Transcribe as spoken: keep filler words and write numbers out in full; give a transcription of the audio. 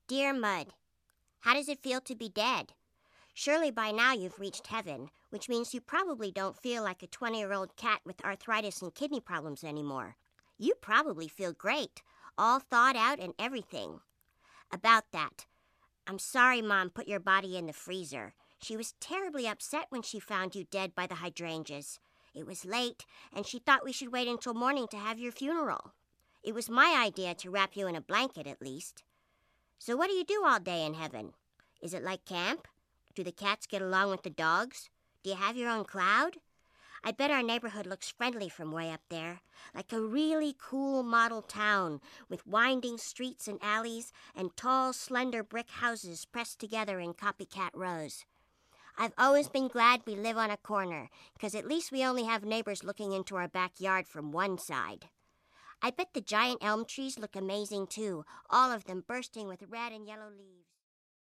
Dear Mud, how does it feel to be dead? Surely by now you've reached heaven, which means you probably don't feel like a twenty-year-old cat with arthritis and kidney problems anymore. You probably feel great, all thawed out and everything. About that, I'm sorry Mom put your body in the freezer. She was terribly upset when she found you dead by the hydrangeas. It was late, and she thought we should wait until morning to have your funeral. It was my idea to wrap you in a blanket at least. So what do you do all day in heaven? Is it like camp? Do the cats get along with the dogs? Do you have your own cloud? I bet our neighborhood looks friendly from way up there, like a really cool model town with winding streets and alleys and tall, slender brick houses pressed together in copycat rows. I've always been glad we live on a corner, because at least we only have neighbors looking into our backyard from one side. I bet the giant elm trees look amazing too, all of them bursting with red and yellow leaves.